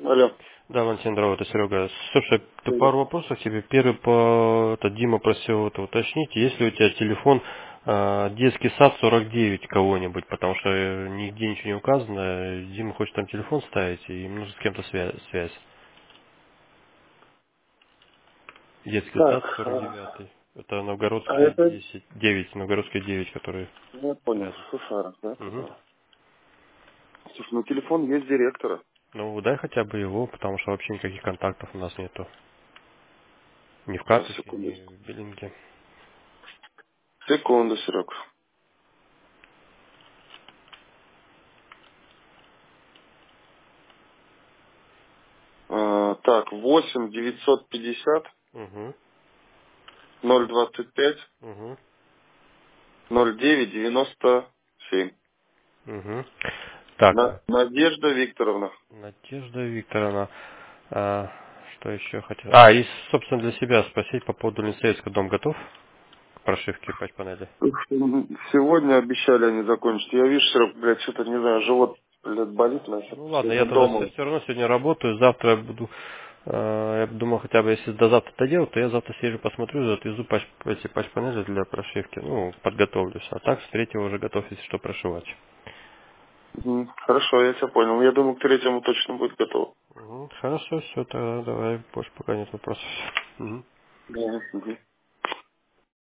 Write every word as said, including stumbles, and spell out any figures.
Алло. Да, Валентин, здорово, это Серега. Слушай, ты Привет. пару вопросов тебе. Первый, по... это Дима просил это уточнить, есть ли у тебя телефон э, детский сад сорок девять кого-нибудь, потому что э, нигде ничего не указано. Дима хочет там телефон ставить, и ему нужно с кем-то связь. связь. Детский Так, сад сорок а девять. Это а Новгородская это... десять, девять, Новгородская девять, который Я понял, рядом. Сушаров, да, Угу. который? Слушай, ну телефон есть директора. Ну, дай хотя бы его, потому что вообще никаких контактов у нас нету. Ни в Сейчас, карточке, ни секундочку. в биллинге. Секунду, Серег. А, так, восемь девятьсот пятьдесят Угу. ноль двадцать пять Угу. ноль девять девяносто семь. Угу. Так, На... Надежда Викторовна. Надежда Викторовна, а, что еще хотел? А, и, собственно, для себя спросить по поводу Линсейского. Дом готов к прошивке патч-панели? Сегодня обещали они закончить. Я вижу, Серег, блядь, что-то, не знаю, живот, блядь, болит нахер. Ну ладно, я Сегодня тогда все, дома. все равно сегодня работаю, завтра я буду, э, я думал, хотя бы если до завтра доделаю, то я завтра съезжу, посмотрю, отвезу патч, эти патч-панели для прошивки, ну, подготовлюсь. А так с третьего уже готов, если что, прошивать. Мгм. Хорошо, я тебя понял. Я думаю, к третьему точно будет готово. Мгм. Хорошо, все, тогда давай, больше пока нет вопросов. Мгм. Да. Мгм.